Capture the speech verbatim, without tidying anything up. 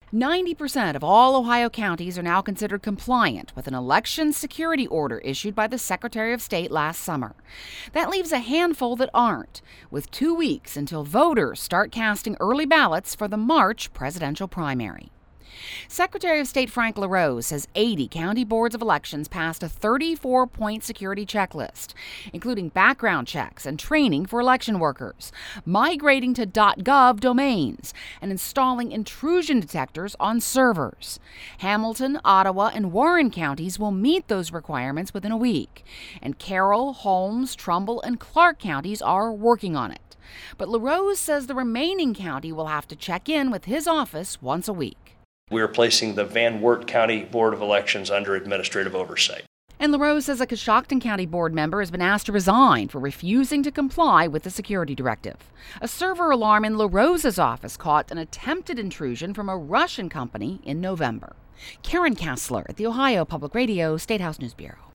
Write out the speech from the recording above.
ninety percent of all Ohio counties are now considered compliant with an election security order issued by the Secretary of State last summer. That leaves a handful that aren't, with two weeks until voters start casting early ballots for the March presidential primary. Secretary of State Frank LaRose says eighty county boards of elections passed a thirty-four point security checklist, including background checks and training for election workers, migrating to .gov domains, and installing intrusion detectors on servers. Hamilton, Ottawa, and Warren counties will meet those requirements within a week, and Carroll, Holmes, Trumbull, and Clark counties are working on it. But LaRose says the remaining county will have to check in with his office once a week. We are placing the Van Wert County Board of Elections under administrative oversight. And LaRose says a Coshocton County board member has been asked to resign for refusing to comply with the security directive. A server alarm in LaRose's office caught an attempted intrusion from a Russian company in November. Karen Kassler at the Ohio Public Radio State House News Bureau.